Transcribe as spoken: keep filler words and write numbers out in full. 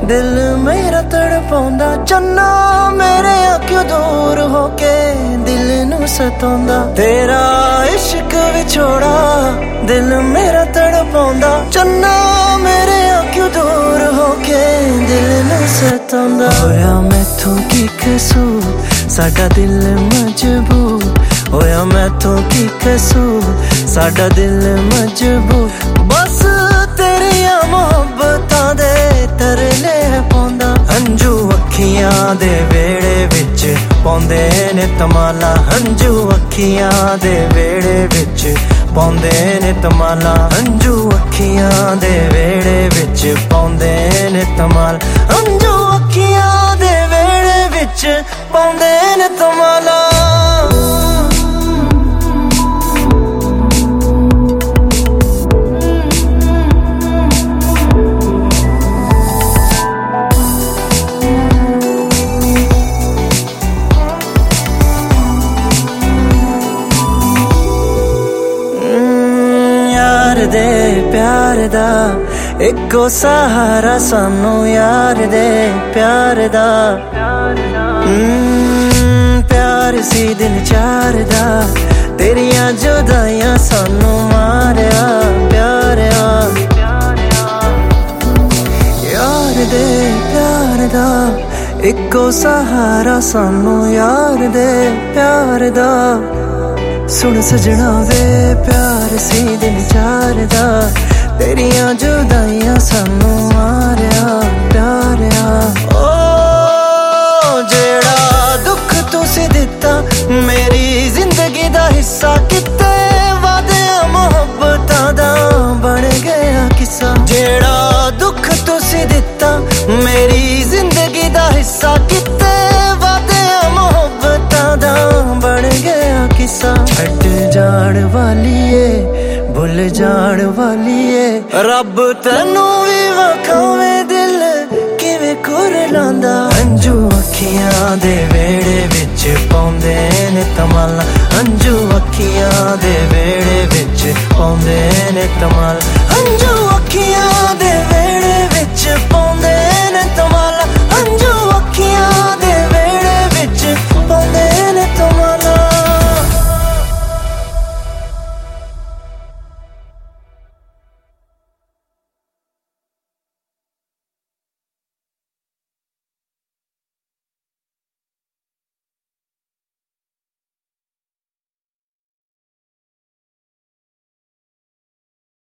दिल मेरा तड़पाउंदा चन्ना मेरे क्यों दूर होके दिल नू सताउंदा तेरा इश्क विछोड़ा दिल मेरा तड़पाउंदा चन्ना मेरे क्यों दूर होके दिल नू सताउंदा होया मैथों की कसूर साडा दिल मजबूर होया मैथों की कसूर साडा दिल मजबूर बस तेरिया मोहब्बतां दे तरले पाउंदा हंजू अखियां दे वेड़े विच पाउंदे ने तमाला हंजू अखियां दे वेड़े विच पाउंदे ने तमाला हंजू अखियां दे वेड़े विच पाउंदे ने तमाला हंजू अखियां दे वेड़े विच पाउंदे ने तमाला दे प्यार दा इको सहारा सानू यार दे प्यार दा प्यार सी दिन चार दा तेरिया जुदाइयां सानू मारिया प्यारिया यार दे प्यार दा इको सहारा सानू यार दे प्यार दा सुन सजना वे प्यार सी दिन चार दा तेरिया जुदाइयां सानू मारिया प्यारिया ओ जेड़ा दुख तुसी दिता मेरी जिंदगी दा हिस्सा किते वादे मोहब्बतां दा बन गया किस्सा जेड़ा दुख तुसी दिता मेरी जिंदगी दा हिस्सा किते वादे मोहब्बतां दा बन गया किस्सा छट जाण वालीए भुल जाण वालीए रब तैनू भी वखावे दिल किवें कुरलांदा हंजू अखियां दे वेड़े विच पाउंदे ने तमाला हंजू अखियां दे वेड़े विच पाउंदे ने तमाला